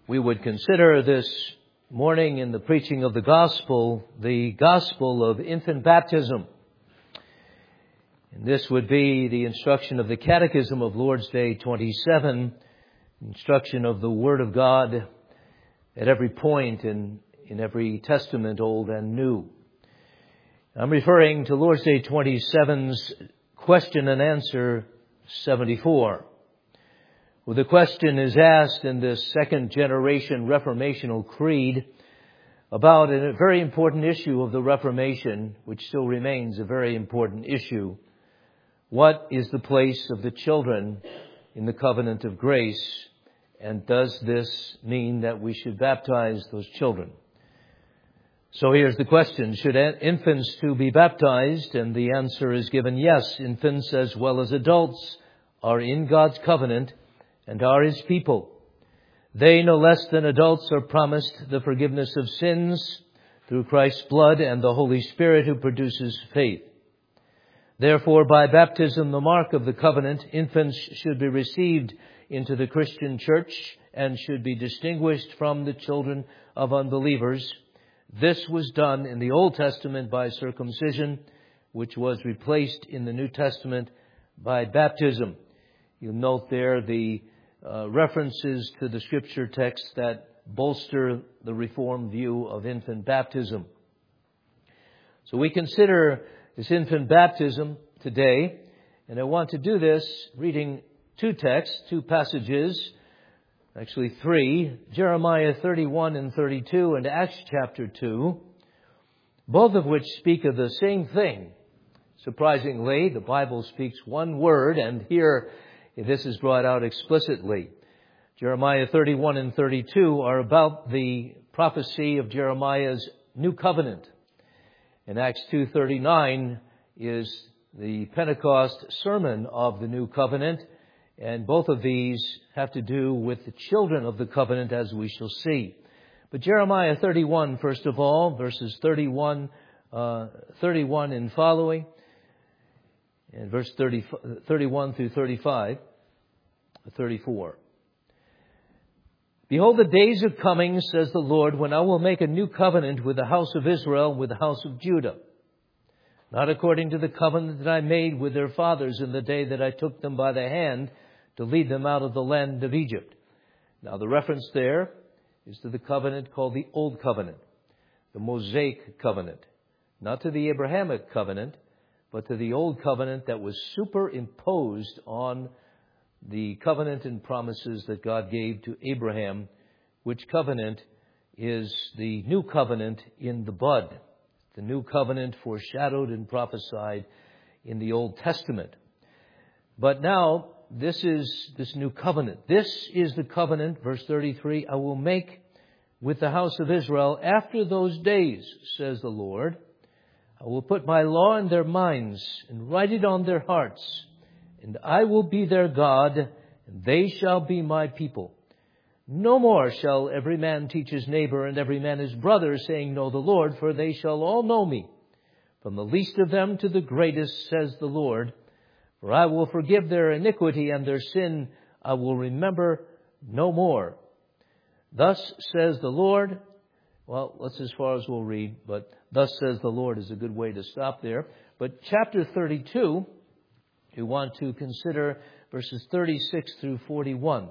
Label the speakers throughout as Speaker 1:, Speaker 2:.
Speaker 1: we would consider this morning in the preaching of the gospel of infant baptism. And this would be the instruction of the Catechism of Lord's Day 27, instruction of the Word of God at every point in every testament, Old and New. I'm referring to Lord's Day 27's question and answer 74. Well, the question is asked in this second generation reformational creed about a very important issue of the Reformation, which still remains a very important issue. What is the place of the children in the covenant of grace? And does this mean that we should baptize those children? So here's the question. Should infants too be baptized? And the answer is given yes. Infants as well as adults are in God's covenant and are His people. They, no less than adults, are promised the forgiveness of sins through Christ's blood and the Holy Spirit who produces faith. Therefore, by baptism, the mark of the covenant, infants should be received into the Christian church and should be distinguished from the children of unbelievers. This was done in the Old Testament by circumcision, which was replaced in the New Testament by baptism. You'll note there the references to the scripture texts that bolster the Reformed view of infant baptism. So we consider this infant baptism today, and I want to do this reading two passages, actually three, Jeremiah 31 and 32 and Acts chapter 2, both of which speak of the same thing. Surprisingly, the Bible speaks one word, and here this is brought out explicitly. Jeremiah 31 and 32 are about the prophecy of Jeremiah's new covenant. And Acts 2:39 is the Pentecost sermon of the new covenant. And both of these have to do with the children of the covenant, as we shall see. But Jeremiah 31, first of all, verses 31 and following, and verse 31 through 34. Behold, the days are coming, says the Lord, when I will make a new covenant with the house of Israel and with the house of Judah. Not according to the covenant that I made with their fathers in the day that I took them by the hand to lead them out of the land of Egypt. Now the reference there is to the covenant called the Old Covenant, the Mosaic covenant. Not to the Abrahamic covenant, but to the Old Covenant that was superimposed on the covenant and promises that God gave to Abraham, which covenant is the new covenant in the bud. The new covenant foreshadowed and prophesied in the Old Testament. But now, this is this new covenant. This is the covenant, verse 33, I will make with the house of Israel after those days, says the Lord. I will put my law in their minds and write it on their hearts. And I will be their God, and they shall be my people. No more shall every man teach his neighbor and every man his brother, saying, Know the Lord, for they shall all know me. From the least of them to the greatest, says the Lord. For I will forgive their iniquity and their sin I will remember no more. Thus says the Lord. Well, that's as far as we'll read, but thus says the Lord is a good way to stop there. But chapter 32, we want to consider verses 36 through 41.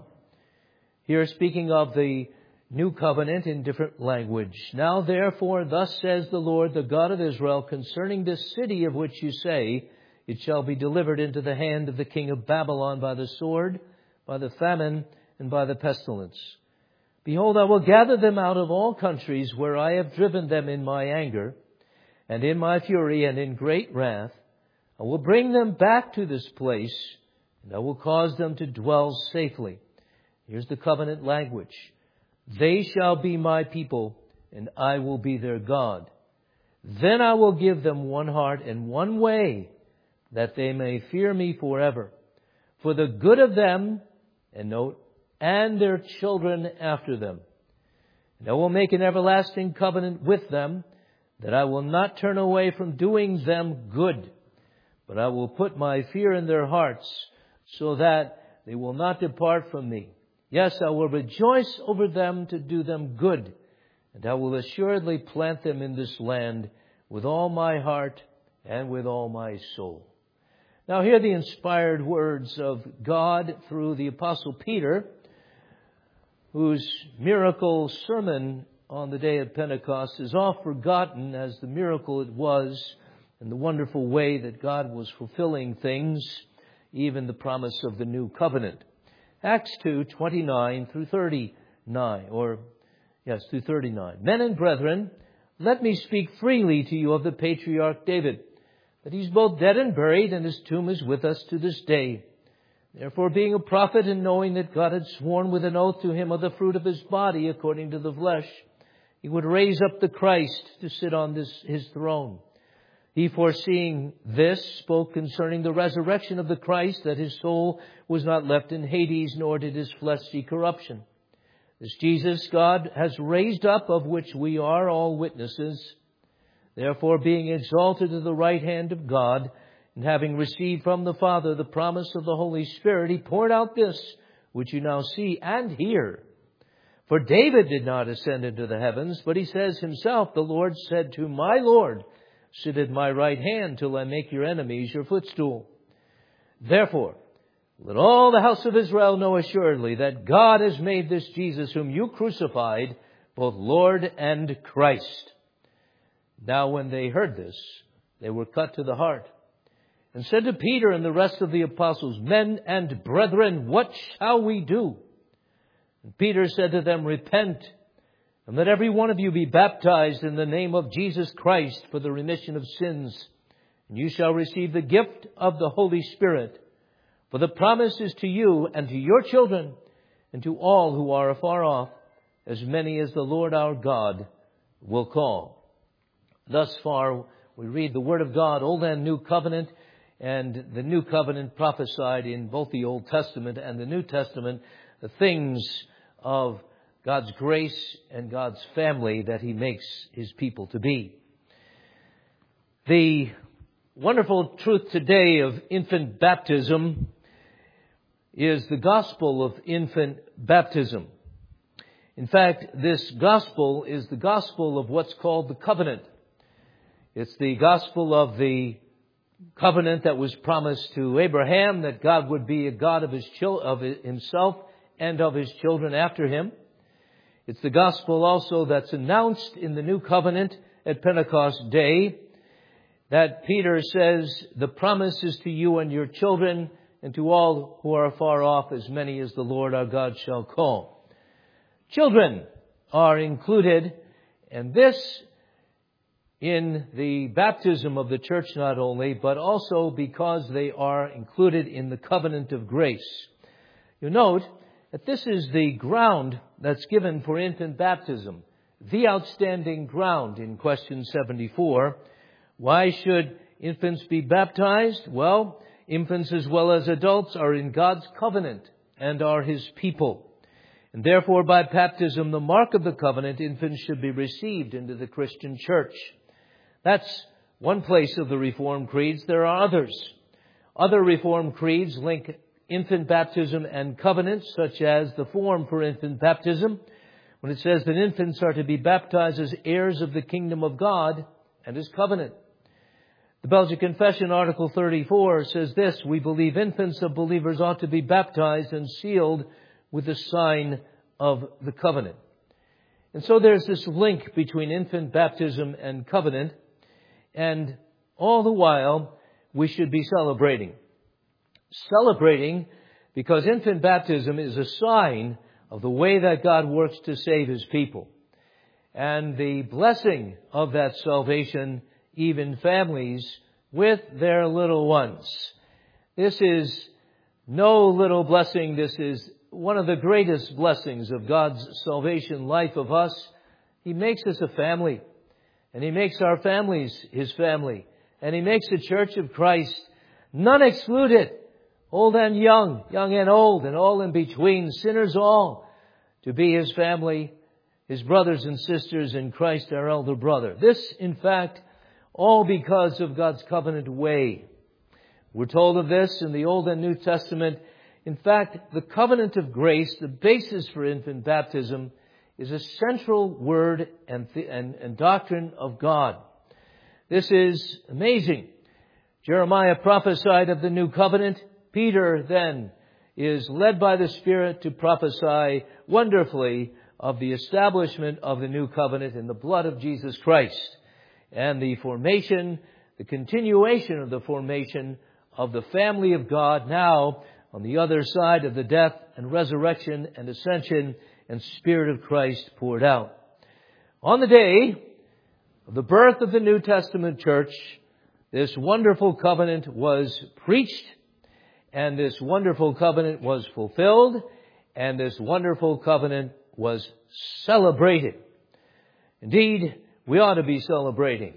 Speaker 1: Here speaking of the new covenant in different language. Now therefore, thus says the Lord, the God of Israel, concerning this city of which you say, it shall be delivered into the hand of the king of Babylon by the sword, by the famine, and by the pestilence. Behold, I will gather them out of all countries where I have driven them in my anger, and in my fury, and in great wrath. I will bring them back to this place, and I will cause them to dwell safely. Here's the covenant language. They shall be my people, and I will be their God. Then I will give them one heart and one way, that they may fear me forever, for the good of them, and note, and their children after them. And I will make an everlasting covenant with them, that I will not turn away from doing them good, but I will put my fear in their hearts, so that they will not depart from me. Yes, I will rejoice over them to do them good, and I will assuredly plant them in this land with all my heart and with all my soul. Now hear the inspired words of God through the Apostle Peter, whose miracle sermon on the day of Pentecost is oft forgotten as the miracle it was and the wonderful way that God was fulfilling things, even the promise of the new covenant. Acts 2:29 through 39, through 39. Men and brethren, let me speak freely to you of the patriarch David, that he's both dead and buried, and his tomb is with us to this day. Therefore, being a prophet, and knowing that God had sworn with an oath to him of the fruit of his body according to the flesh, he would raise up the Christ to sit on his throne. He, foreseeing this, spoke concerning the resurrection of the Christ, that his soul was not left in Hades, nor did his flesh see corruption. This Jesus God has raised up, of which we are all witnesses. Therefore, being exalted to the right hand of God, and having received from the Father the promise of the Holy Spirit, he poured out this, which you now see and hear. For David did not ascend into the heavens, but he says himself, the Lord said to my Lord, sit at my right hand till I make your enemies your footstool. Therefore, let all the house of Israel know assuredly that God has made this Jesus, whom you crucified, both Lord and Christ. Now when they heard this, they were cut to the heart, and said to Peter and the rest of the apostles, Men and brethren, what shall we do? And Peter said to them, Repent, and let every one of you be baptized in the name of Jesus Christ for the remission of sins, and you shall receive the gift of the Holy Spirit. For the promise is to you and to your children and to all who are afar off, as many as the Lord our God will call. Thus far, we read the Word of God, Old and New Covenant, and the New Covenant prophesied in both the Old Testament and the New Testament, the things of God's grace and God's family that He makes His people to be. The wonderful truth today of infant baptism is the gospel of infant baptism. In fact, this gospel is the gospel of what's called the covenant. It's the gospel of the covenant that was promised to Abraham, that God would be a God of himself and of his children after him. It's the gospel also that's announced in the new covenant at Pentecost Day, that Peter says, the promise is to you and your children and to all who are afar off, as many as the Lord our God shall call. Children are included, and this in the baptism of the church not only, but also because they are included in the covenant of grace. You note that this is the ground that's given for infant baptism, the outstanding ground in question 74. Why should infants be baptized? Well, infants as well as adults are in God's covenant and are His people. And therefore, by baptism, the mark of the covenant, infants should be received into the Christian church. That's one place of the Reformed creeds. There are others. Other Reformed creeds link infant baptism and covenant, such as the form for infant baptism, when it says that infants are to be baptized as heirs of the kingdom of God and His covenant. The Belgian Confession, Article 34, says this: we believe infants of believers ought to be baptized and sealed with the sign of the covenant. And so there's this link between infant baptism and covenant, and all the while we should be celebrating. Celebrating because infant baptism is a sign of the way that God works to save His people. And the blessing of that salvation, even families with their little ones. This is no little blessing. This is one of the greatest blessings of God's salvation life of us. He makes us a family, and He makes our families His family, and He makes the church of Christ, none excluded, old and young, young and old, and all in between, sinners all, to be His family, His brothers and sisters in Christ, our elder brother. This, in fact, all because of God's covenant way. We're told of this in the Old and New Testament In fact, the covenant of grace, the basis for infant baptism, is a central word and doctrine of God. This is amazing. Jeremiah prophesied of the new covenant. Peter then is led by the Spirit to prophesy wonderfully of the establishment of the new covenant in the blood of Jesus Christ and the formation, the continuation of the formation of the family of God now on the other side of the death and resurrection and ascension and Spirit of Christ poured out. On the day of the birth of the New Testament church, this wonderful covenant was preached, and this wonderful covenant was fulfilled, and this wonderful covenant was celebrated. Indeed, we ought to be celebrating.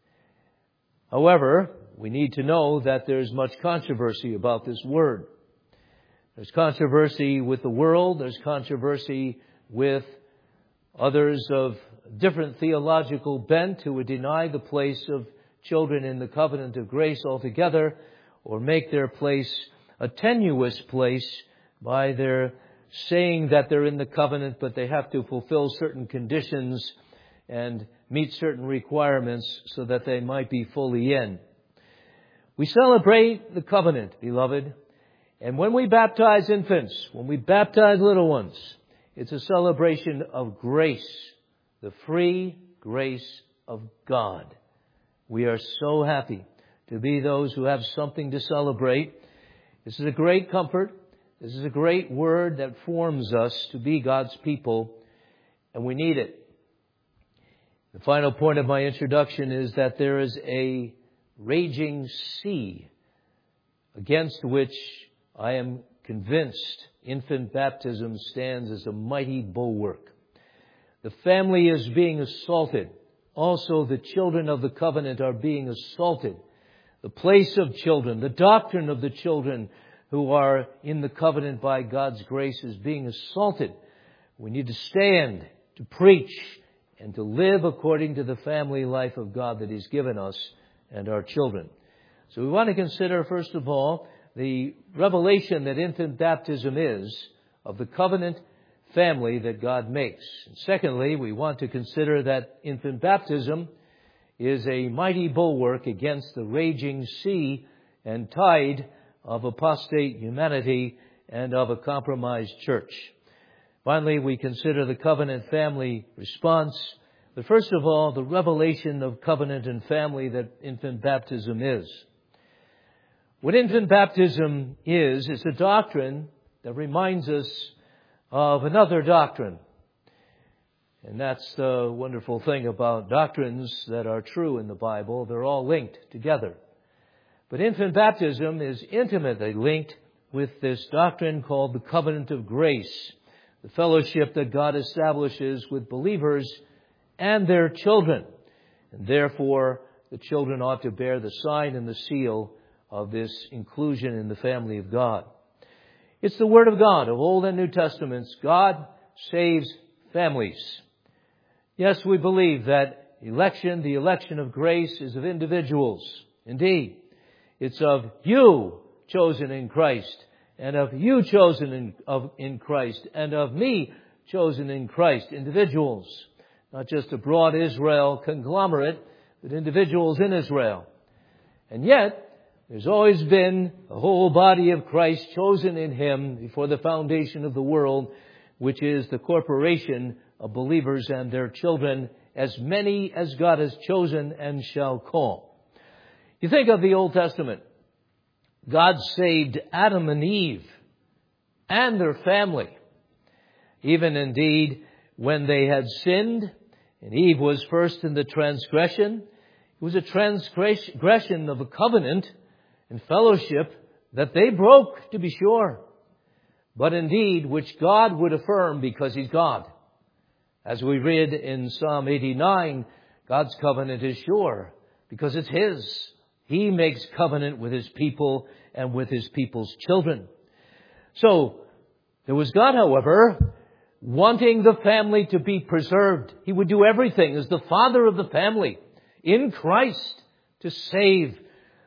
Speaker 1: However, we need to know that there's much controversy about this word. There's controversy with the world. There's controversy with others of different theological bent who would deny the place of children in the covenant of grace altogether, or make their place a tenuous place by their saying that they're in the covenant, but they have to fulfill certain conditions and meet certain requirements so that they might be fully in. We celebrate the covenant, beloved. And when we baptize infants, when we baptize little ones, it's a celebration of grace, the free grace of God. We are so happy to be those who have something to celebrate. This is a great comfort. This is a great word that forms us to be God's people, and we need it. The final point of my introduction is that there is a raging sea against which I am convinced infant baptism stands as a mighty bulwark. The family is being assaulted. Also, the children of the covenant are being assaulted. The place of children, the doctrine of the children who are in the covenant by God's grace is being assaulted. We need to stand, to preach, and to live according to the family life of God that He's given us and our children. So we want to consider, first of all, the revelation that infant baptism is of the covenant family that God makes. And secondly, we want to consider that infant baptism is a mighty bulwark against the raging sea and tide of apostate humanity and of a compromised church. Finally, we consider the covenant family response. But first of all, the revelation of covenant and family that infant baptism is. What infant baptism is a doctrine that reminds us of another doctrine. And that's the wonderful thing about doctrines that are true in the Bible. They're all linked together. But infant baptism is intimately linked with this doctrine called the covenant of grace, the fellowship that God establishes with believers and their children. And therefore, the children ought to bear the sign and the seal of this inclusion in the family of God. It's the Word of God of Old and New Testaments. God saves families. Yes, we believe that the election of grace is of individuals. Indeed, it's of you chosen in Christ, and of you chosen in Christ, and of me chosen in Christ. Individuals, not just a broad Israel conglomerate, but individuals in Israel. And yet, there's always been a whole body of Christ chosen in Him before the foundation of the world, which is the corporation of believers and their children, as many as God has chosen and shall call. You think of the Old Testament. God saved Adam and Eve and their family. Even indeed, when they had sinned, and Eve was first in the transgression, it was a transgression of a covenant and fellowship that they broke, to be sure, but indeed which God would affirm because He's God. As we read in Psalm 89, God's covenant is sure because it's His. He makes covenant with His people and with His people's children. So, there was God, however, wanting the family to be preserved. He would do everything as the father of the family in Christ to save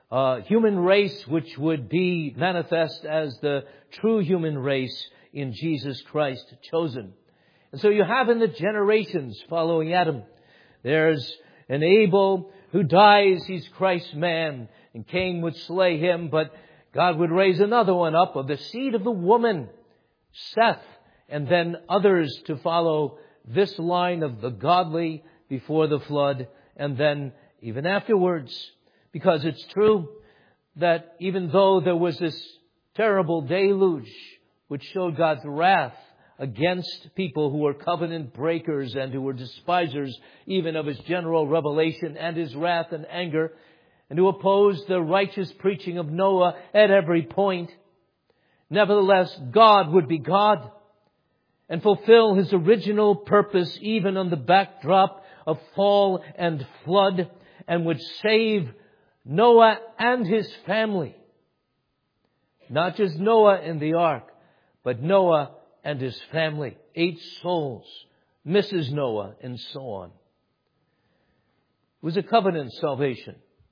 Speaker 1: human race which would be manifest as the true human race in Jesus Christ chosen. And so you have in the generations following Adam, there's an Abel who dies, he's Christ's man, and Cain would slay him, but God would raise another one up of the seed of the woman, Seth, and then others to follow this line of the godly before the flood, and then even afterwards. Because it's true that even though there was this terrible deluge which showed God's wrath against people who were covenant breakers and who were despisers even of His general revelation and His wrath and anger, and who opposed the righteous preaching of Noah at every point, nevertheless, God would be God and fulfill His original purpose even on the backdrop of fall and flood, and would save Noah and his family. Not just Noah in the ark, but Noah and his family. 8 souls, Mrs. Noah, and so on. It was a covenant salvation.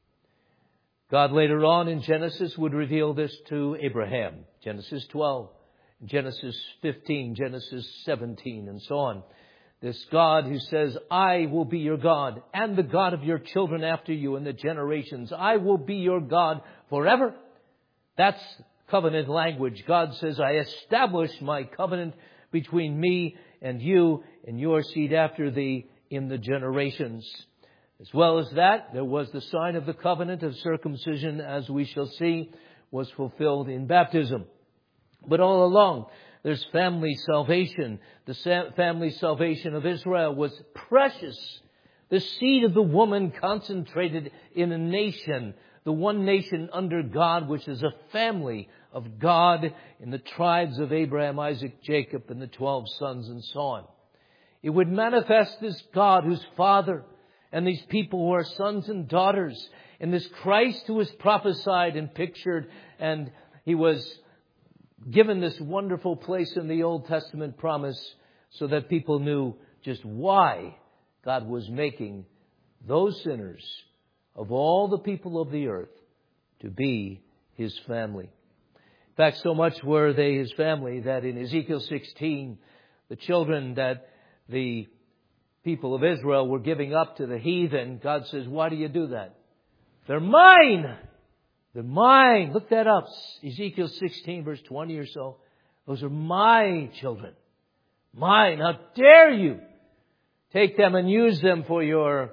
Speaker 1: God later on in Genesis would reveal this to Abraham. Genesis 12, Genesis 15, Genesis 17, and so on. This God who says, I will be your God and the God of your children after you in the generations. I will be your God forever. That's covenant language. God says, I establish my covenant between me and you and your seed after thee in the generations. As well as that, there was the sign of the covenant of circumcision, as we shall see, was fulfilled in baptism. But all along, there's family salvation. The family salvation of Israel was precious. The seed of the woman concentrated in a nation, the one nation under God, which is a family of God in the tribes of Abraham, Isaac, Jacob, and the 12 sons, and so on. It would manifest this God who's Father, and these people who are sons and daughters, and this Christ who was prophesied and pictured, and He was given this wonderful place in the Old Testament promise so that people knew just why God was making those sinners of all the people of the earth to be His family. In fact, so much were they His family that in Ezekiel 16, the children that the people of Israel were giving up to the heathen, God says, why do you do that? They're mine! They're mine. Look that up. Ezekiel 16, verse 20 or so. Those are my children. Mine. How dare you take them and use them for your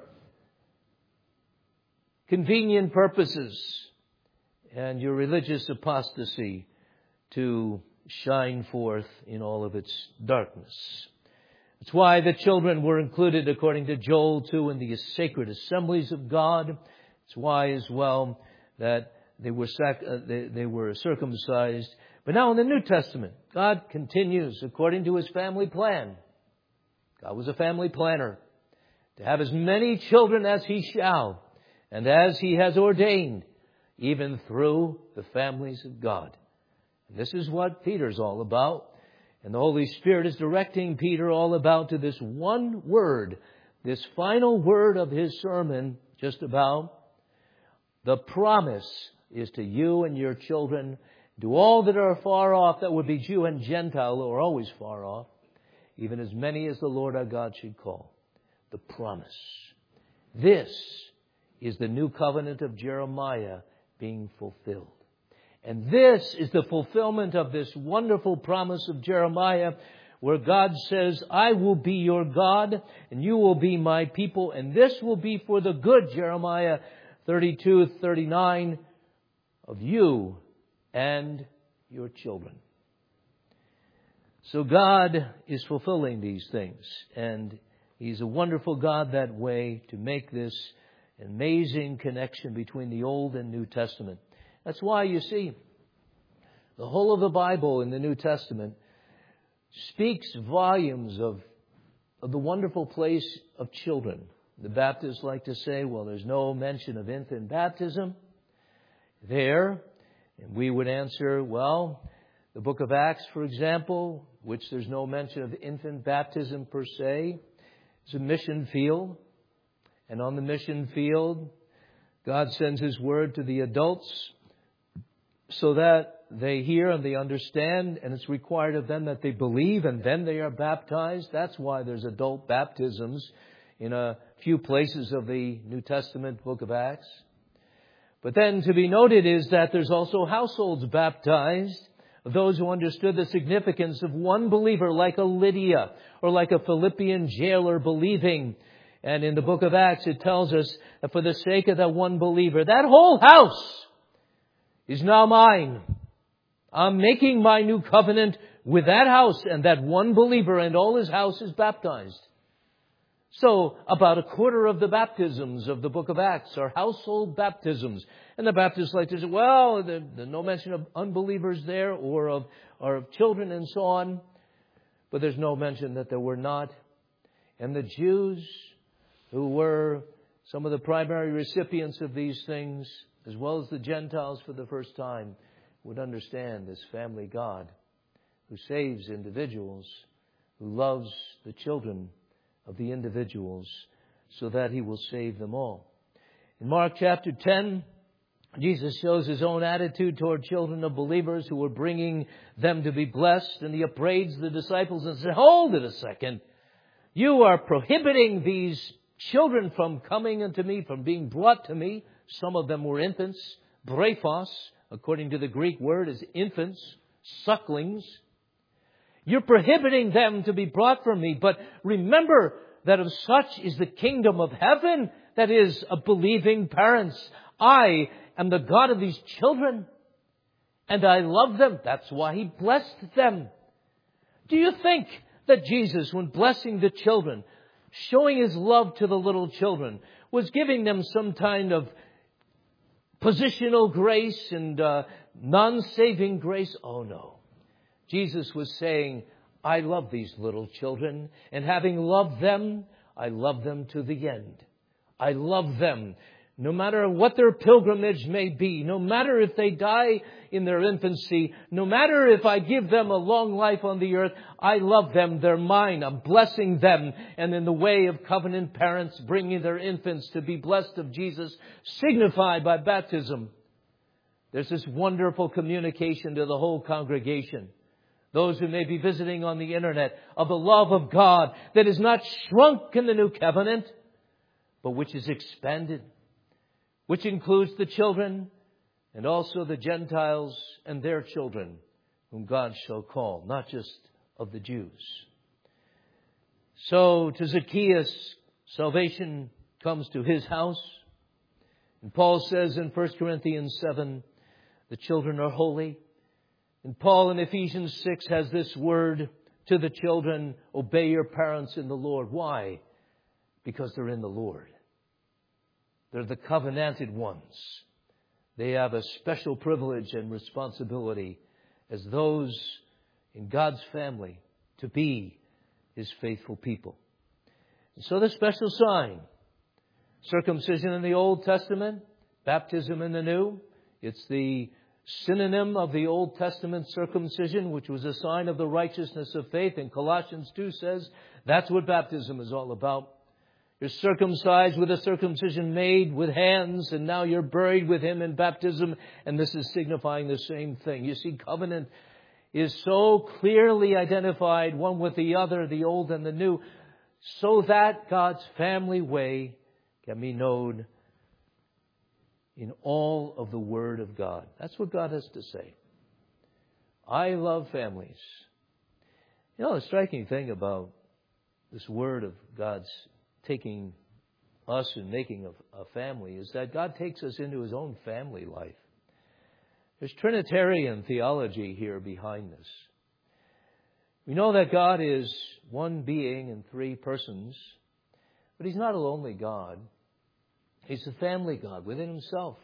Speaker 1: convenient purposes and your religious apostasy to shine forth in all of its darkness. That's why the children were included, according to Joel 2, in the sacred assemblies of God. It's why as well that they were circumcised. But now in the New Testament, God continues according to His family plan. God was a family planner. To have as many children as He shall, and as He has ordained, even through the families of God. And this is what Peter's all about. And the Holy Spirit is directing Peter all about to this one word, this final word of his sermon, just about. The promise is to you and your children, to all that are far off, that would be Jew and Gentile, who are always far off, even as many as the Lord our God should call. The promise. This is the new covenant of Jeremiah being fulfilled. And this is the fulfillment of this wonderful promise of Jeremiah, where God says, I will be your God, and you will be my people, and this will be for the good, Jeremiah 32:39, of you and your children. So God is fulfilling these things, and He's a wonderful God that way to make this amazing connection between the Old and New Testament. That's why you see the whole of the Bible in the New Testament speaks volumes of the wonderful place of children. The Baptists like to say, well, there's no mention of infant baptism there. And we would answer, well, the book of Acts, for example, which there's no mention of infant baptism per se, is a mission field. And on the mission field, God sends His Word to the adults so that they hear and they understand, and it's required of them that they believe and then they are baptized. That's why there's adult baptisms in a few places of the New Testament book of Acts. But then to be noted is that there's also households baptized, those who understood the significance of one believer like a Lydia or like a Philippian jailer believing. And in the book of Acts it tells us that for the sake of that one believer, that whole house is now mine. I'm making my new covenant with that house, and that one believer and all his house is baptized. So about a quarter of the baptisms of the book of Acts are household baptisms. And the Baptists like to say, well, there's no mention of unbelievers there or of children and so on. But there's no mention that there were not. And the Jews, who were some of the primary recipients of these things, as well as the Gentiles for the first time, would understand this family God who saves individuals, who loves the children of the individuals so that He will save them all. In Mark chapter 10, Jesus shows His own attitude toward children of believers who were bringing them to be blessed, and He upbraids the disciples and says, hold it a second. You are prohibiting these children from coming unto me, from being brought to me. Some of them were infants. Brephos, according to the Greek word, is infants, sucklings. You're prohibiting them to be brought from me. But remember that of such is the kingdom of heaven, that is, of believing parents. I am the God of these children, and I love them. That's why He blessed them. Do you think that Jesus, when blessing the children, showing His love to the little children, was giving them some kind of positional grace and non-saving grace? Oh no. Jesus was saying, I love these little children, and having loved them, I love them to the end. I love them. No matter what their pilgrimage may be, no matter if they die in their infancy, no matter if I give them a long life on the earth, I love them. They're mine. I'm blessing them. And in the way of covenant parents bringing their infants to be blessed of Jesus, signified by baptism, there's this wonderful communication to the whole congregation. Those who may be visiting on the internet, of the love of God that is not shrunk in the new covenant, but which is expanded, which includes the children and also the Gentiles and their children, whom God shall call, not just of the Jews. So to Zacchaeus, salvation comes to his house. And Paul says in 1 Corinthians 7, the children are holy. And Paul in Ephesians 6 has this word to the children, obey your parents in the Lord. Why? Because they're in the Lord. They're the covenanted ones. They have a special privilege and responsibility as those in God's family to be His faithful people. And so the special sign, circumcision in the Old Testament, baptism in the New, it's the synonym of the Old Testament circumcision, which was a sign of the righteousness of faith. And Colossians 2 says that's what baptism is all about. You're circumcised with a circumcision made with hands, and now you're buried with Him in baptism, and this is signifying the same thing. You see, covenant is so clearly identified, one with the other, the old and the new, so that God's family way can be known in all of the Word of God. That's what God has to say. I love families. You know, the striking thing about this Word of God's taking us and making a family is that God takes us into His own family life. There's Trinitarian theology here behind this. We know that God is one being in three persons, but He's not a lonely God. He's a family God within Himself.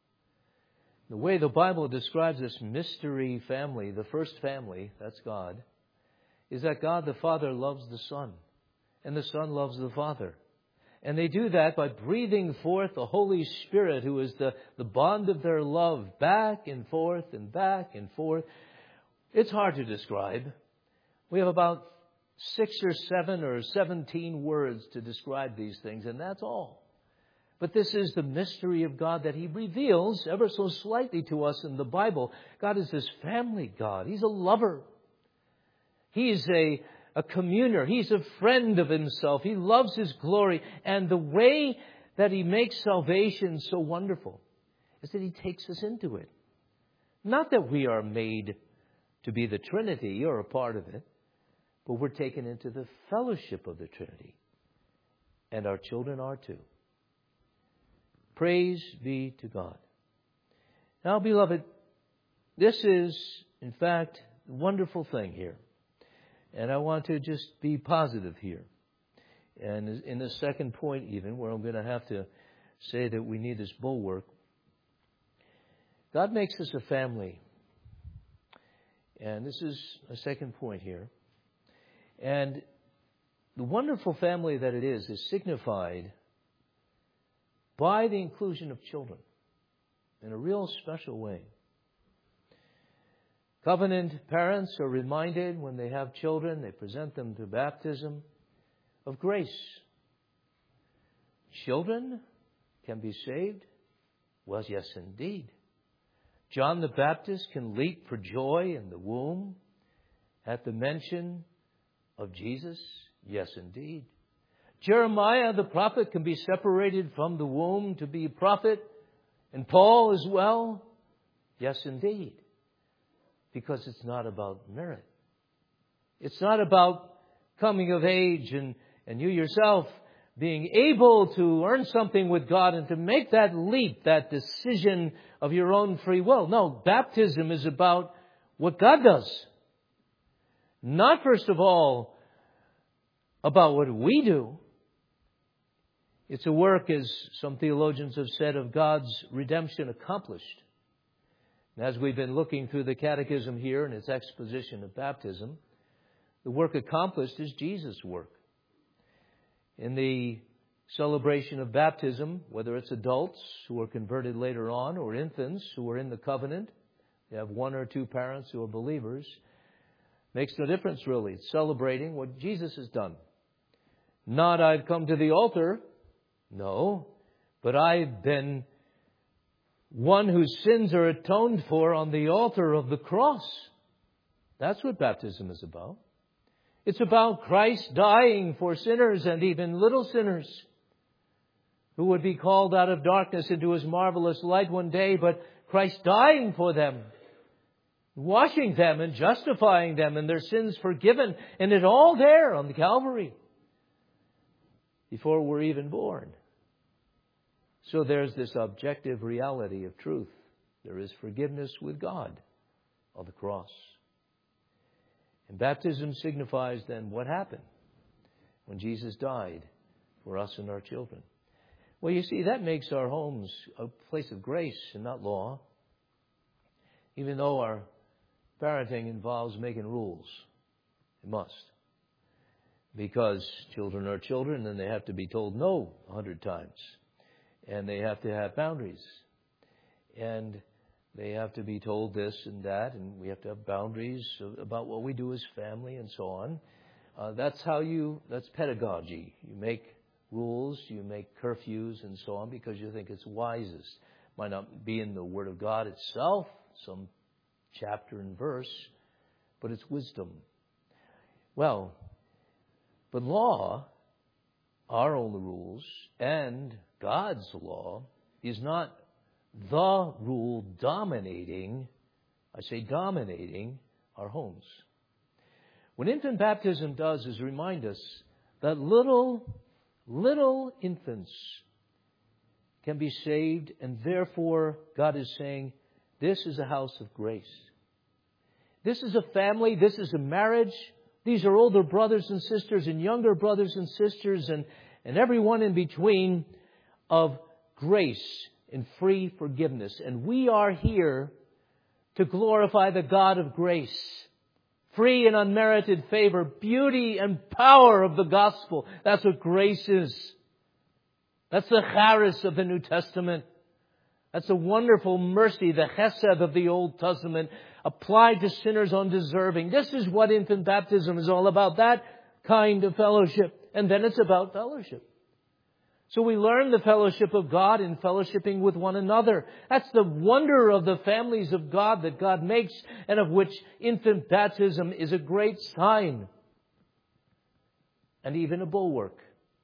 Speaker 1: The way the Bible describes this mystery family, the first family, that's God, is that God the Father loves the Son, and the Son loves the Father. And they do that by breathing forth the Holy Spirit, who is the bond of their love, back and forth and back and forth. It's hard to describe. We have about 6 or 7 or 17 words to describe these things, and that's all. But this is the mystery of God that He reveals ever so slightly to us in the Bible. God is this family God. He's a lover. He's a communer. He's a friend of Himself. He loves His glory. And the way that He makes salvation so wonderful is that He takes us into it. Not that we are made to be the Trinity or a part of it, but we're taken into the fellowship of the Trinity. And our children are too. Praise be to God. Now, beloved, this is, in fact, a wonderful thing here. And I want to just be positive here. And in the second point even, where I'm going to have to say that we need this bulwark, God makes us a family. And this is a second point here. And the wonderful family that it is signified by the inclusion of children in a real special way. Covenant parents are reminded when they have children, they present them to baptism, of grace. Children can be saved? Well, yes, indeed. John the Baptist can leap for joy in the womb at the mention of Jesus? Yes, indeed. Jeremiah the prophet can be separated from the womb to be a prophet, and Paul as well? Yes, indeed. Because it's not about merit. It's not about coming of age and you yourself being able to earn something with God and to make that leap, that decision of your own free will. No, baptism is about what God does. Not, first of all, about what we do. It's a work, as some theologians have said, of God's redemption accomplished. And as we've been looking through the catechism here and its exposition of baptism, the work accomplished is Jesus' work. In the celebration of baptism, whether it's adults who are converted later on or infants who are in the covenant, they have one or two parents who are believers, makes no difference really. It's celebrating what Jesus has done. Not I've come to the altar, no, but I've been one whose sins are atoned for on the altar of the cross. That's what baptism is about. It's about Christ dying for sinners and even little sinners who would be called out of darkness into His marvelous light one day, but Christ dying for them, washing them and justifying them and their sins forgiven, and it all there on the Calvary before we're even born. So there's this objective reality of truth. There is forgiveness with God on the cross. And baptism signifies then what happened when Jesus died for us and our children. Well, you see, that makes our homes a place of grace and not law. Even though our parenting involves making rules. It must. Because children are children and they have to be told no 100 times. And they have to have boundaries. And they have to be told this and that. And we have to have boundaries about what we do as family and so on. That's pedagogy. You make rules, you make curfews and so on because you think it's wisest. Might not be in the Word of God itself, some chapter and verse, but it's wisdom. Well, but law, our own rules, and God's law is not the rule dominating, I say dominating, our homes. What infant baptism does is remind us that little infants can be saved, and therefore God is saying, this is a house of grace. This is a family, this is a marriage. These are older brothers and sisters and younger brothers and sisters and everyone in between of grace and free forgiveness. And we are here to glorify the God of grace. Free and unmerited favor, beauty and power of the gospel. That's what grace is. That's the charis of the New Testament. That's a wonderful mercy, the chesed of the Old Testament, applied to sinners undeserving. This is what infant baptism is all about, that kind of fellowship. And then it's about fellowship. So we learn the fellowship of God in fellowshipping with one another. That's the wonder of the families of God that God makes, and of which infant baptism is a great sign and even a bulwark.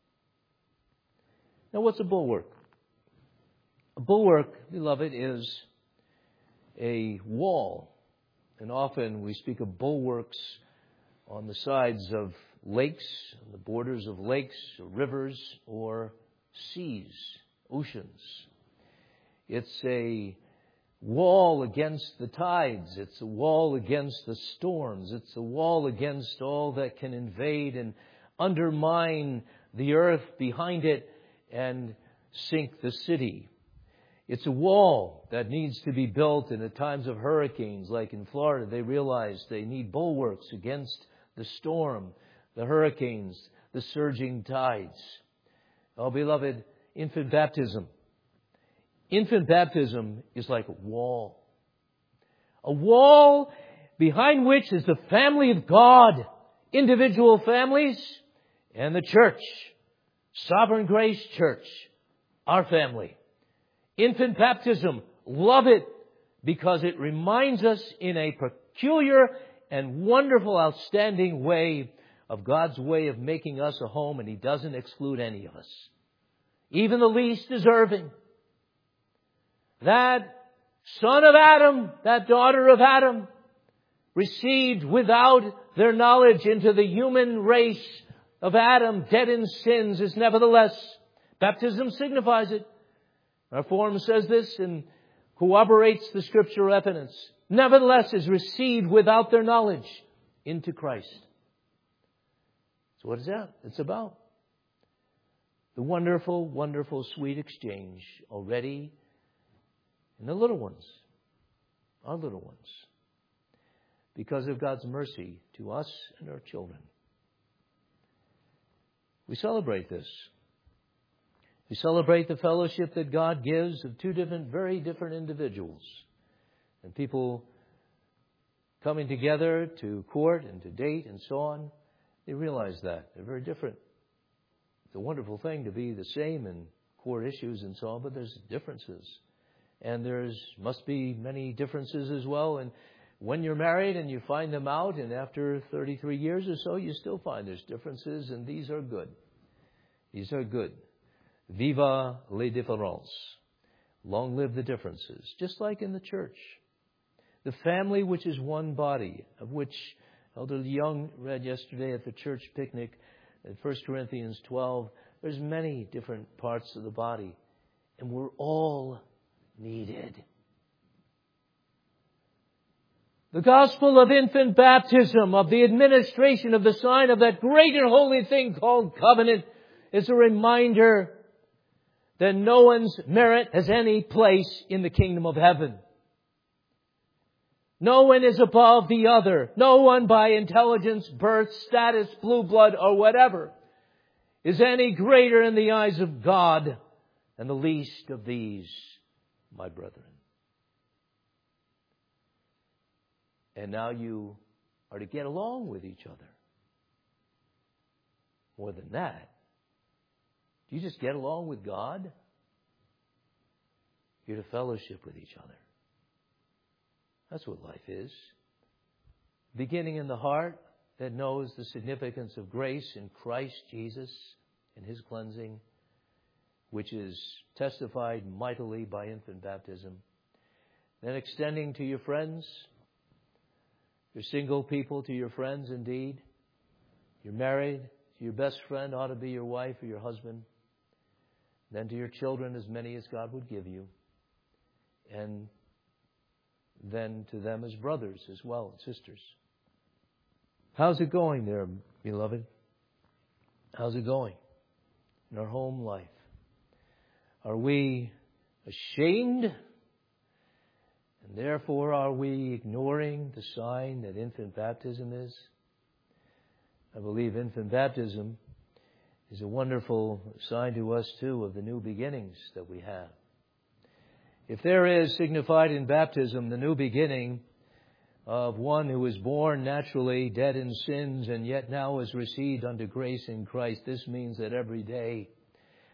Speaker 1: Now, what's a bulwark? A bulwark, beloved, is a wall. And often we speak of bulwarks on the sides of lakes, on the borders of lakes, or rivers, or seas, oceans. It's a wall against the tides. It's a wall against the storms. It's a wall against all that can invade and undermine the earth behind it and sink the city. It's a wall that needs to be built in the times of hurricanes. Like in Florida, they realize they need bulwarks against the storm, the hurricanes, the surging tides. Oh, beloved, infant baptism. Infant baptism is like a wall. A wall behind which is the family of God, individual families, and the church, Sovereign Grace Church, our family. Infant baptism, love it because it reminds us in a peculiar and wonderful, outstanding way of God's way of making us a home, and He doesn't exclude any of us, even the least deserving. That son of Adam, that daughter of Adam, received without their knowledge into the human race of Adam, dead in sins, is nevertheless, baptism signifies it. Our form says this and corroborates the scriptural evidence. Nevertheless, is received without their knowledge into Christ. So what is that? It's about the wonderful, wonderful, sweet exchange already in the little ones, our little ones, because of God's mercy to us and our children. We celebrate this. We celebrate the fellowship that God gives of two very different individuals. And people coming together to court and to date and so on, they realize that. They're very different. It's a wonderful thing to be the same in court issues and so on, but there's differences. And must be many differences as well. And when you're married and you find them out, and after 33 years or so, you still find there's differences, and these are good. These are good. Viva les différences. Long live the differences. Just like in the church. The family which is one body, of which Elder Young read yesterday at the church picnic in 1 Corinthians 12. There's many different parts of the body, and we're all needed. The gospel of infant baptism, of the administration of the sign of that great and holy thing called covenant, is a reminder that no one's merit has any place in the kingdom of heaven. No one is above the other. No one by intelligence, birth, status, blue blood, or whatever is any greater in the eyes of God than the least of these, my brethren. And now you are to get along with each other. More than that, do you just get along with God? You're to fellowship with each other. That's what life is. Beginning in the heart that knows the significance of grace in Christ Jesus and His cleansing, which is testified mightily by infant baptism. Then extending to your friends, your single people to your friends indeed. You're married, to your best friend ought to be your wife or your husband. Then to your children, as many as God would give you. And then to them as brothers as well, and sisters. How's it going there, beloved? How's it going in our home life? Are we ashamed? And therefore, are we ignoring the sign that infant baptism is? I believe infant baptism is a wonderful sign to us, too, of the new beginnings that we have. If there is signified in baptism the new beginning of one who is born naturally dead in sins and yet now is received unto grace in Christ, this means that every day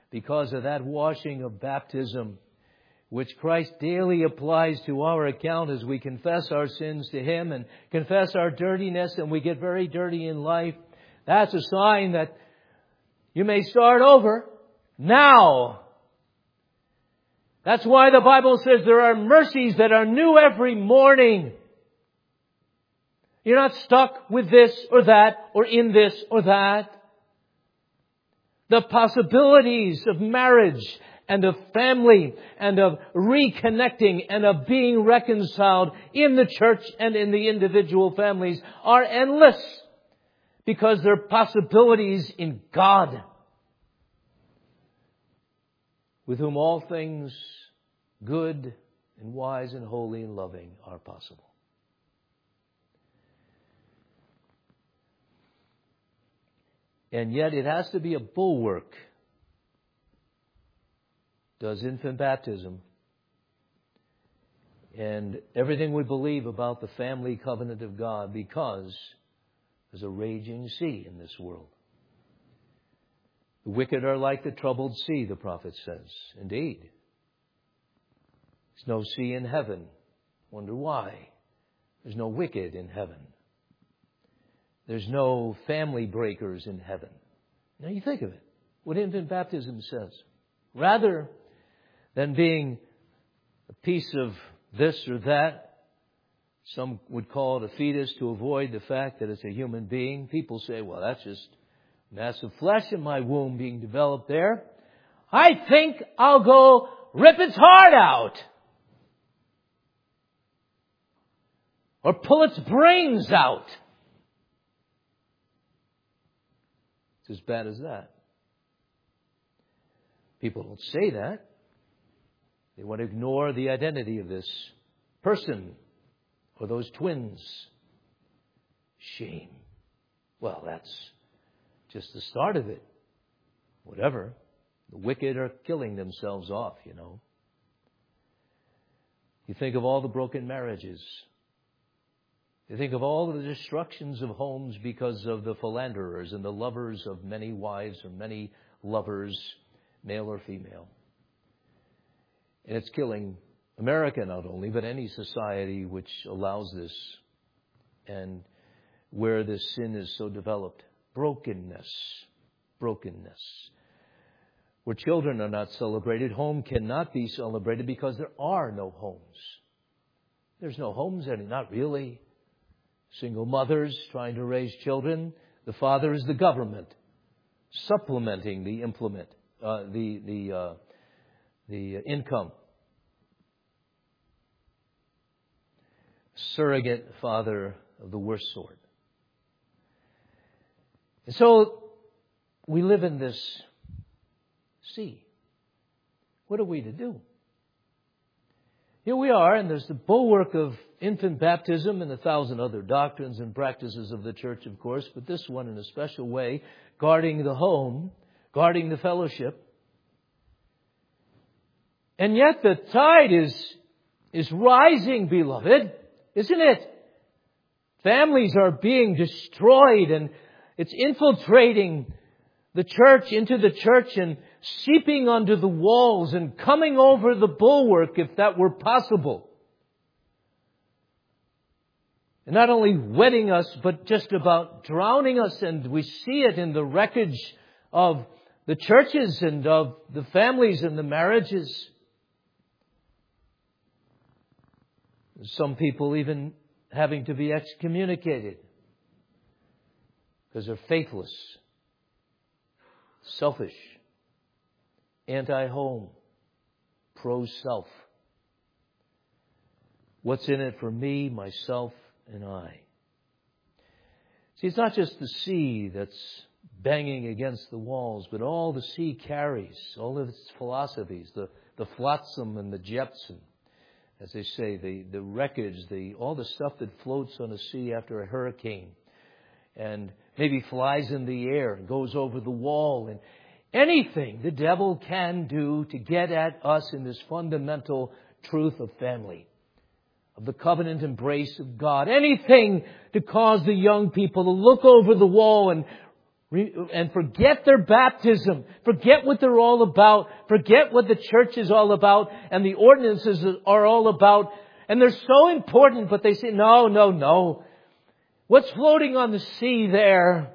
Speaker 1: because of that washing of baptism, which Christ daily applies to our account as we confess our sins to Him and confess our dirtiness, and we get very dirty in life. That's a sign that you may start over now. That's why the Bible says there are mercies that are new every morning. You're not stuck with this or that or in this or that. The possibilities of marriage and of family and of reconnecting and of being reconciled in the church and in the individual families are endless, because there are possibilities in God, with whom all things good and wise and holy and loving are possible. And yet it has to be a bulwark, does infant baptism, and everything we believe about the family covenant of God, because there's a raging sea in this world. The wicked are like the troubled sea, the prophet says. Indeed. There's no sea in heaven. Wonder why? There's no wicked in heaven. There's no family breakers in heaven. Now you think of it, what infant baptism says. Rather than being a piece of this or that, some would call it a fetus to avoid the fact that it's a human being. People say, well, that's just massive flesh in my womb being developed there. I think I'll go rip its heart out. Or pull its brains out. It's as bad as that. People don't say that. They want to ignore the identity of this person or those twins. Shame. Well, that's just the start of it. Whatever. The wicked are killing themselves off, you know. You think of all the broken marriages. You think of all the destructions of homes because of the philanderers and the lovers of many wives or many lovers, male or female. And it's killing America not only, but any society which allows this and where this sin is so developed. Brokenness. Where children are not celebrated, home cannot be celebrated because there are no homes. There's no homes, and not really. Single mothers trying to raise children. The father is the government, supplementing the income. Surrogate father of the worst sort. And so we live in this sea. What are we to do? Here we are, and there's the bulwark of infant baptism and 1,000 other doctrines and practices of the church, of course, but this one in a special way, guarding the home, guarding the fellowship. And yet the tide is rising, beloved, isn't it? Families are being destroyed, and it's infiltrating the church, into the church, and seeping under the walls and coming over the bulwark, if that were possible. And not only wetting us, but just about drowning us. And we see it in the wreckage of the churches and of the families and the marriages. Some people even having to be excommunicated because they're faithless, selfish, anti-home, pro-self. What's in it for me, myself, and I? See, it's not just the sea that's banging against the walls, but all the sea carries, all of its philosophies, the flotsam and the jetsam, as they say, the wreckage, all the stuff that floats on the sea after a hurricane, and maybe flies in the air and goes over the wall, and anything the devil can do to get at us in this fundamental truth of family, of the covenant embrace of God. Anything to cause the young people to look over the wall and and forget their baptism. Forget what they're all about. Forget what the church is all about and the ordinances are all about. And they're so important, but they say, no. What's floating on the sea there?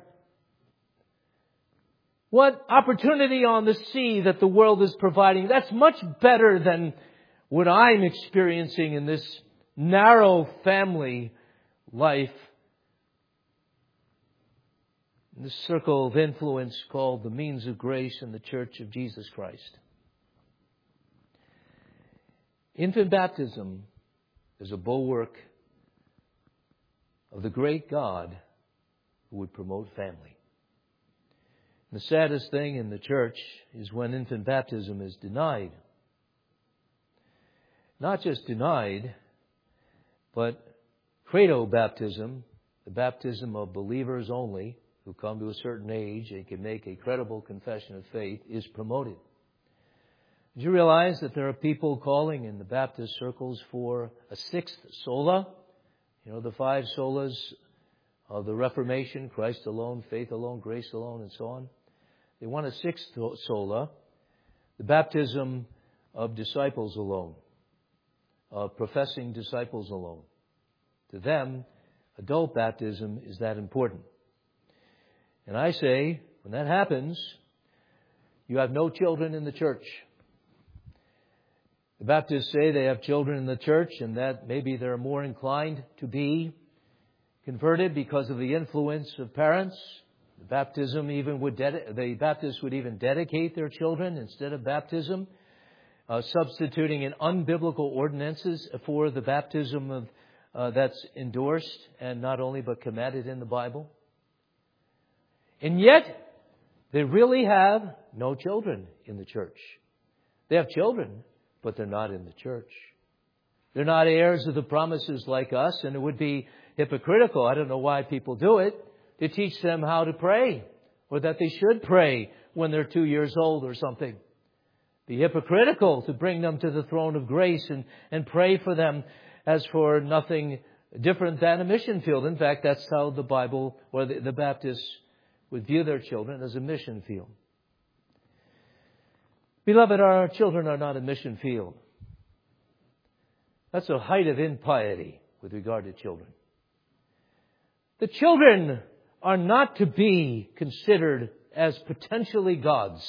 Speaker 1: What opportunity on the sea that the world is providing? That's much better than what I'm experiencing in this narrow family life. In this circle of influence called the Means of Grace in the Church of Jesus Christ. Infant baptism is a bulwark of the great God who would promote family. The saddest thing in the church is when infant baptism is denied. Not just denied, but credo baptism, the baptism of believers only, who come to a certain age and can make a credible confession of faith, is promoted. Did you realize that there are people calling in the Baptist circles for a sixth sola? You know, the 5 solas of the Reformation, Christ alone, faith alone, grace alone, and so on. They want a sixth sola, the baptism of disciples alone, of professing disciples alone. To them, adult baptism is that important. And I say, when that happens, you have no children in the church. The Baptists say they have children in the church and that maybe they're more inclined to be converted because of the influence of parents. The Baptists would even dedicate their children instead of baptism, substituting in unbiblical ordinances for the baptism that's endorsed and not only but commanded in the Bible. And yet, they really have no children in the church. They have children, but they're not in the church. They're not heirs of the promises like us, and it would be hypocritical. I don't know why people do it, to teach them how to pray, or that they should pray when they're 2 years old or something. Be hypocritical to bring them to the throne of grace and pray for them as for nothing different than a mission field. In fact, that's how the Bible or the Baptists would view their children, as a mission field. Beloved, our children are not a mission field. That's a height of impiety with regard to children. The children are not to be considered as potentially gods,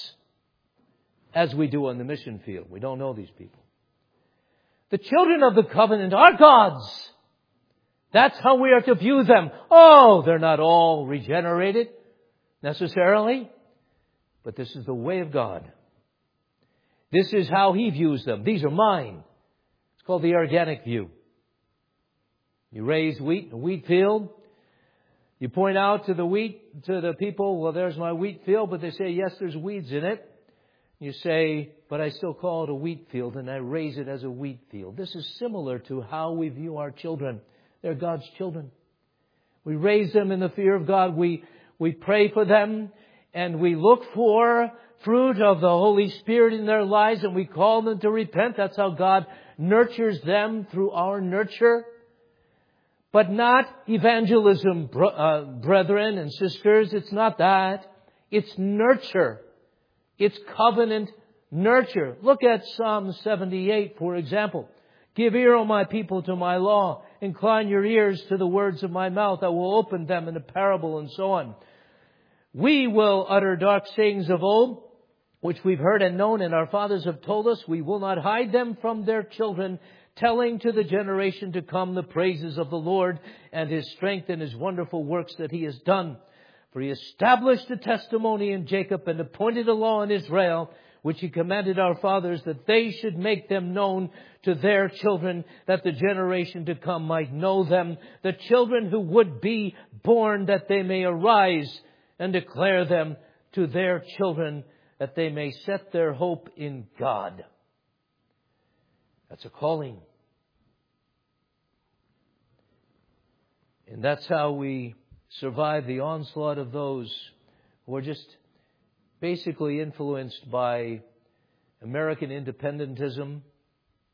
Speaker 1: as we do on the mission field. We don't know these people. The children of the covenant are gods. That's how we are to view them. Oh, they're not all regenerated necessarily, but this is the way of God. This is how He views them. These are mine. It's called the organic view. You raise wheat in a wheat field. You point out to the people, well, there's my wheat field, but they say, yes, there's weeds in it. You say, but I still call it a wheat field and I raise it as a wheat field. This is similar to how we view our children. They're God's children. We raise them in the fear of God. We pray for them and we look for fruit of the Holy Spirit in their lives and we call them to repent. That's how God nurtures them through our nurture. But not evangelism, brethren and sisters. It's not that. It's nurture. It's covenant nurture. Look at Psalm 78, for example. Give ear, O my people, to my law. Incline your ears to the words of my mouth. I will open them in a parable, and so on. We will utter dark sayings of old, which we've heard and known, and our fathers have told us. We will not hide them from their children, telling to the generation to come the praises of the Lord and His strength and His wonderful works that He has done. For He established a testimony in Jacob and appointed a law in Israel, which He commanded our fathers that they should make them known to their children, that the generation to come might know them, the children who would be born, that they may arise and declare them to their children, that they may set their hope in God. That's a calling. And that's how we survive the onslaught of those who are just basically influenced by American independentism.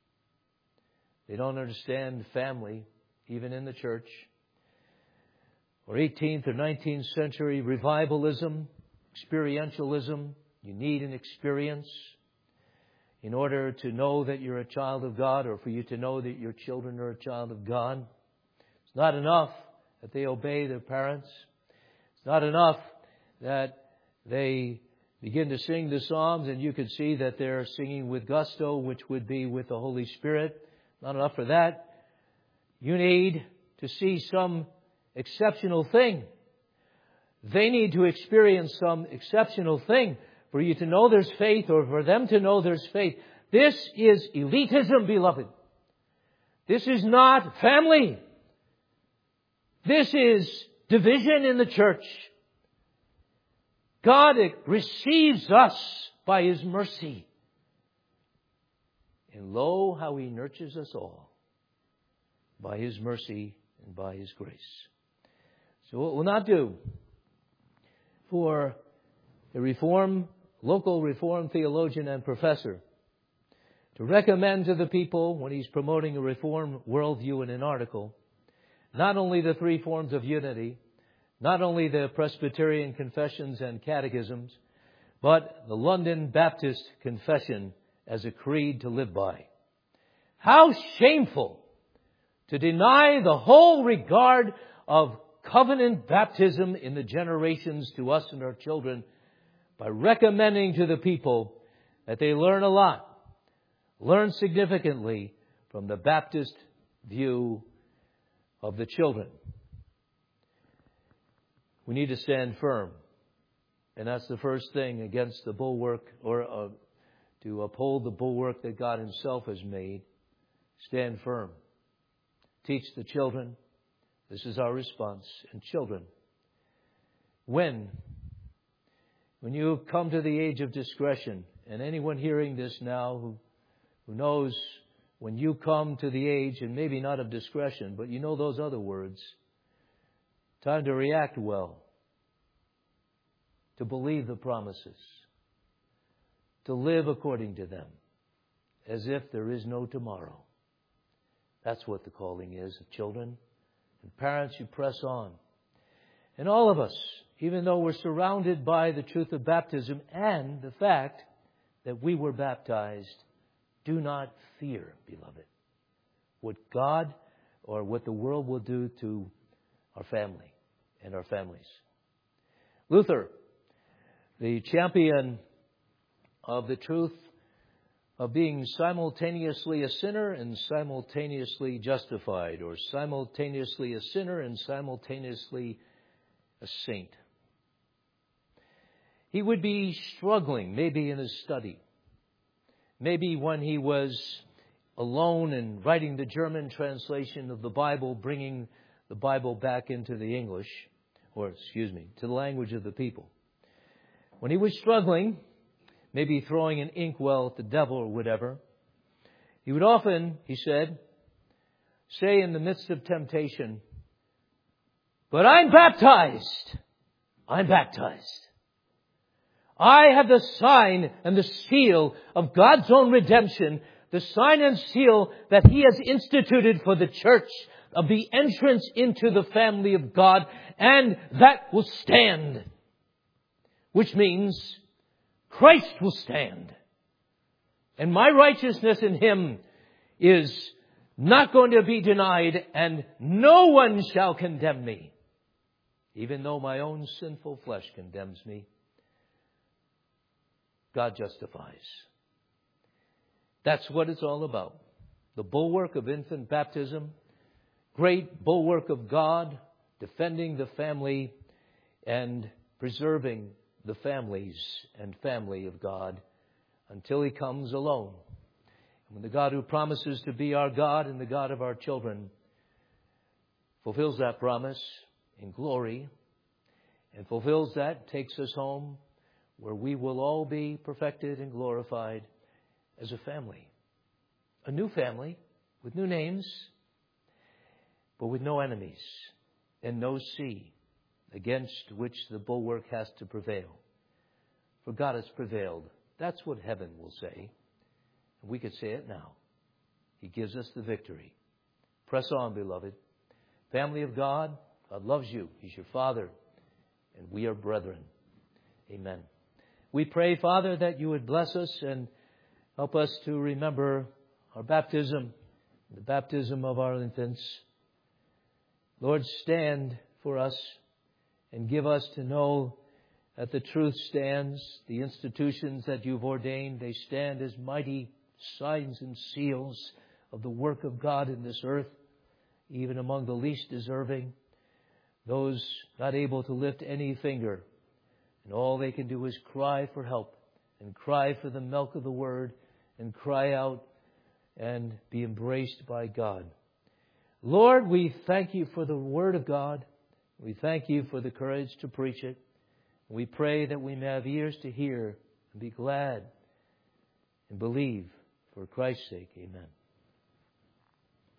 Speaker 1: They don't understand family, even in the church. or 18th or 19th century revivalism, experientialism. You need an experience in order to know that you're a child of God, or for you to know that your children are a child of God. It's not enough that they obey their parents. It's not enough that they begin to sing the Psalms and you could see that they're singing with gusto, which would be with the Holy Spirit. Not enough for that. You need to see some exceptional thing. They need to experience some exceptional thing for you to know there's faith, or for them to know there's faith. This is elitism, beloved. This is not family. This is division in the church. God receives us by His mercy. And lo, how He nurtures us all by His mercy and by His grace. So it will not do for a local Reformed theologian and professor to recommend to the people, when he's promoting a Reformed worldview in an article, not only the three forms of unity, not only the Presbyterian confessions and catechisms, but the London Baptist Confession as a creed to live by. How shameful to deny the whole regard of covenant baptism in the generations to us and our children by recommending to the people that they learn a lot, learn significantly from the Baptist view of the children. We need to stand firm. And that's the first thing against the bulwark, or to uphold the bulwark that God Himself has made. Stand firm. Teach the children. This is our response. And children, when you come to the age of discretion, and anyone hearing this now who knows when you come to the age, and maybe not of discretion, but you know those other words, time to react well, to believe the promises, to live according to them, as if there is no tomorrow. That's what the calling is of children. And parents, you press on. And all of us, even though we're surrounded by the truth of baptism and the fact that we were baptized, do not fear, beloved, what God or what the world will do to our family and our families. Luther, the champion of the truth of being simultaneously a sinner and simultaneously justified, or simultaneously a sinner and simultaneously a saint. He would be struggling, maybe in his study, maybe when he was alone and writing the German translation of the Bible, bringing the Bible back into the English, to the language of the people. When he was struggling, maybe throwing an inkwell at the devil or whatever, he would often, he said, say in the midst of temptation, "But I'm baptized. I'm baptized. I have the sign and the seal of God's own redemption, the sign and seal that He has instituted for the church of the entrance into the family of God, and that will stand." Which means Christ will stand. And my righteousness in Him is not going to be denied, and no one shall condemn me. Even though my own sinful flesh condemns me, God justifies. That's what it's all about. The bulwark of infant baptism, great bulwark of God, defending the family and preserving the families and family of God until He comes alone. And when the God who promises to be our God and the God of our children fulfills that promise in glory and fulfills that, takes us home where we will all be perfected and glorified as a family. A new family with new names, but with no enemies and no sea against which the bulwark has to prevail. For God has prevailed. That's what heaven will say. And we could say it now. He gives us the victory. Press on, beloved. Family of God, God loves you. He's your Father. And we are brethren. Amen. We pray, Father, that you would bless us and help us to remember our baptism, the baptism of our infants. Lord, stand for us and give us to know that the truth stands. The institutions that you've ordained, they stand as mighty signs and seals of the work of God in this earth, even among the least deserving, those not able to lift any finger. And all they can do is cry for help and cry for the milk of the Word and cry out and be embraced by God. Lord, we thank you for the Word of God. We thank you for the courage to preach it. We pray that we may have ears to hear and be glad and believe for Christ's sake. Amen.